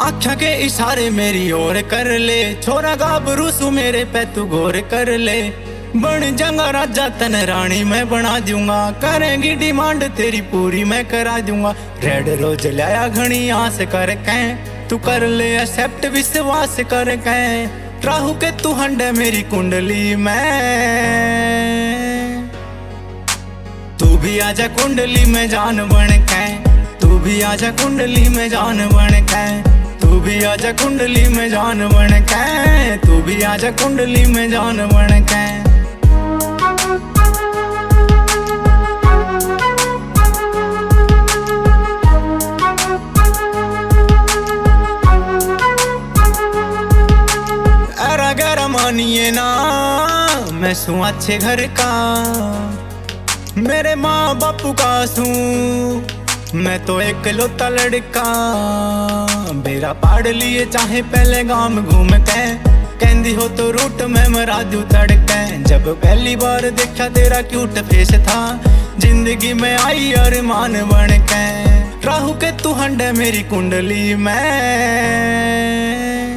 आँखों के इशारे मेरी ओर कर ले, छोरा गाभरू सू मेरे पे तू गौर कर ले। बन जाऊंगा राजा तन रानी मैं बना दूंगा, करेंगी डिमांड तेरी पूरी मैं करा दूंगा। रेड रोज लाया घनी आस कर कैं, तू कर ले एक्सेप्ट विश्वास कर कैं। राहु के तू हंडे मेरी कुंडली में, तू भी आजा कुंडली में जान बन कैं, तू भी आजा कुंडली में जान बन कैं, तू भी आजा कुंडली में जान बन कैं, तू भी आजा कुंडली में जान बन कैं। मानिए ना मैं सू अच्छे घर का, मेरे माँ बापू का सू मैं तो एक लौता लड़का। बेरा पाड़ लिए चाहे पहले गांव घूम के, कहंदी हो तो रूट में मरा दूं तड़के। जब पहली बार देखा तेरा क्यूट फेस था, जिंदगी में आई अरमान बन के। राहु के तू हंडे मेरी कुंडली में,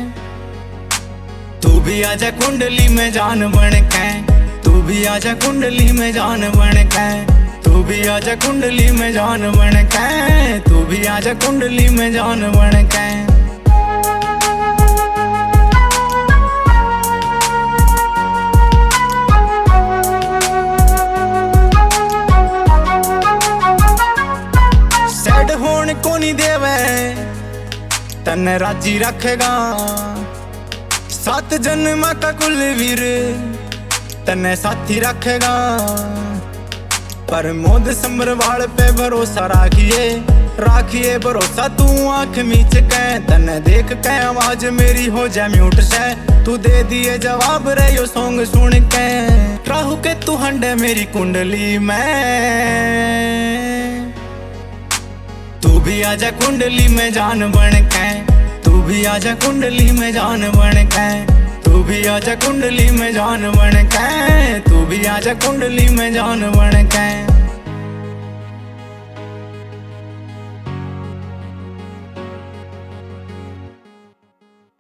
तू भी आजा कुंडली में जान बन के, तू भी आजा कुंडली में जान बन के, तू भी आजा कुंडली में जान बन के, तू भी आजा कुंडली में जान बन के। सैड होने को नहीं देवे तन राजी रखेगा, 7 जन्म का कुलवीर तन्ने साथी रखेगा। पर मोद संभरवाल पे भरोसा राखिए, राखिए भरोसा तू आंख मीच के। तन्ने देख के आवाज मेरी हो जाए म्यूट से, तू दे दिए जवाब रे यो सॉन्ग सुन के। राहु के तू हंडे मेरी कुंडली में, तू भी आजा कुंडली में जान बन के, तू भी आजा कुंडली में जान बन के, तू भी आजा कुंडली में जान बन के, तू भी आजा कुंडली में जान बन के।